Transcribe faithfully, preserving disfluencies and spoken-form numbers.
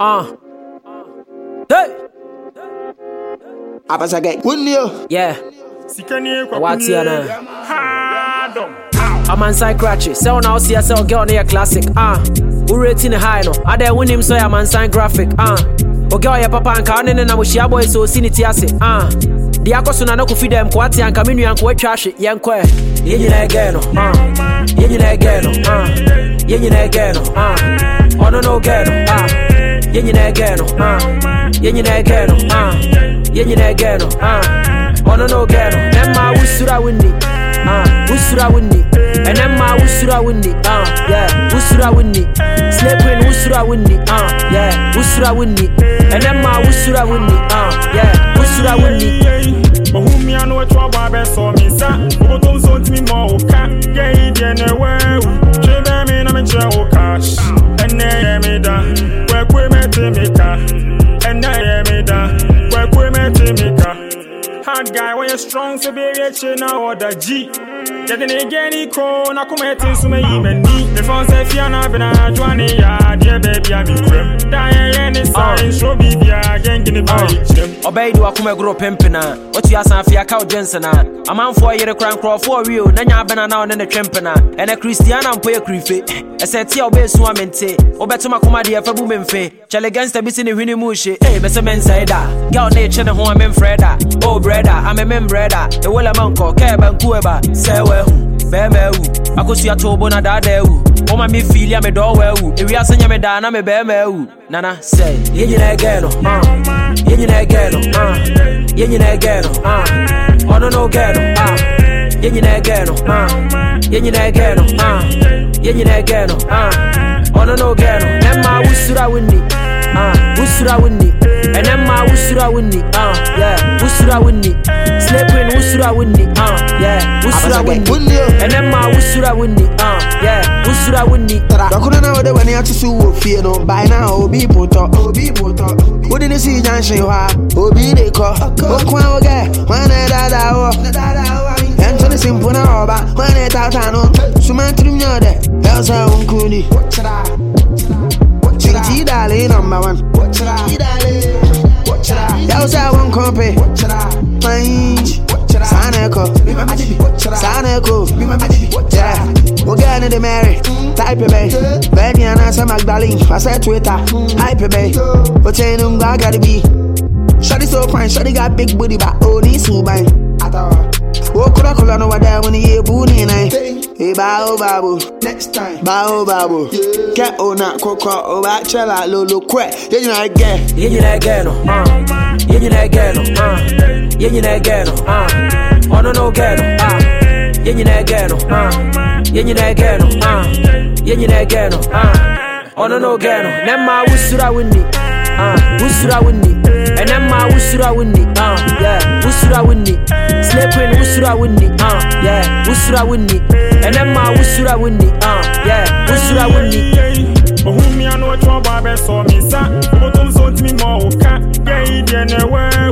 Uh. Hey. Apa sagay kunyo. Yeah. Sikani kwa What's your name? Ha. I'm on sign crutches. So now see yourself girl near classic. Ah. Uh. Who rating high no? I dare win him so I'm on sign graphic. Ah. Uh. Okay, your papa and Kanen and I wish your boy so seen it yase. Ah. The akosuna no kufi dem kwati and kaminu and kwa trash yenkwe. Yenyina again. Ah. Yenyina again. Ah. Yenyina again. Ah. Oh no no again. Ah. Yenyina again. Ah. Yenyina again. Ah. Yenyina again. Ah. Oh no no again. Emma usura winni. Ah. Usura winni. And Emma usura winni. Ah. Yeah. Usura winni. Sleeping usura winni. Ah. Yeah. Usura winni. And Emma usura winni. Ah. Yeah. Usura winni. Mahumi anu etwa babe so mi sa. Obotom so ntimi mo oka. Ye ide ne wewu. Chebe mi na me che o cash. Enne ye me da. Kwe kwe me te me ka. Enne ye me da. Kwe kwe me te me ka. Hard guy when you strong so be rich na order G. Getting again ko na kumeti so me yimeni. Me fon se fia na be na joani ya. Dear baby I be crem. Die ye ni sign show be bia gang in the body. Obey do akuma grow pimpina. What you asan fia cow jensena. A man for yere crank crow for real. Nanya bena na on the trempena. And a Christian and poe crife. I said tia obey swamente. Obetuma kuma de afabu memfe. Chale against the bisin in winnie mushi. Eh, besa men say that. Girl nature the home men freda. Oh brother, I'm a mem brother. The wella manko, keba kueba. Say well. Bemeu, akosi atobo na dadeu. O ma me feel ya me do wewu. E wi asanya me da na me bemeu. Nana say, yenyina again, ah. Yenyina again, ah. Yenyina again, ah. Oh no no again, ah. Yenyina again, ah. Yenyina again, ah. Yenyina again, ah. Oh no no again. Emma usura winni, ah. Usura winni. And Emma usura winni, ah. Yeah, usura winni. Sleeping usura winni, ah. Yeah, usura winni. And Emma usura winni, ah. Yeah, usura winni. Dokuna na wode wani atusu wo fie no by now obi poto obi poto. Wodi ni si janshi wa obi de ko. Okwa oge wana dada wo. Anthony simple na oba wana tata no. Sumantri mnyode elsa unkuni. Chiti dale number one. Chiti dale. Elsa one copy. Fine. Saneko, Saneko, yeah. We're getting the Mary, type of bay. Baby, and answer Magdalene. I said Twitter, hype bay. But you know, I gotta be. Shotty so fine, Shotty got big booty, but only so bang. Oh, Kula no there when he booty night. Hey, bow, babu. Next time, bow, babu. Get on that cocoa, oh, actually, lolo, quick. Then you again, you again, ah. You again, ah. Yenyina again, ah. Oh no no again, ah. Yenyina again, ah. Yenyina again, ah. Yenyina again, ah. Oh no no again. Nemma usura winni, ah. Usura winni. And Emma usura winni, ah. Yeah, usura winni. Sleeping usura winni, ah. Yeah, usura winni. And Emma usura winni, ah. Yeah, usura winni. Mahumi anu etwa babe so mi sa. Obotom so ntimi mo oka. Ye ide ne we.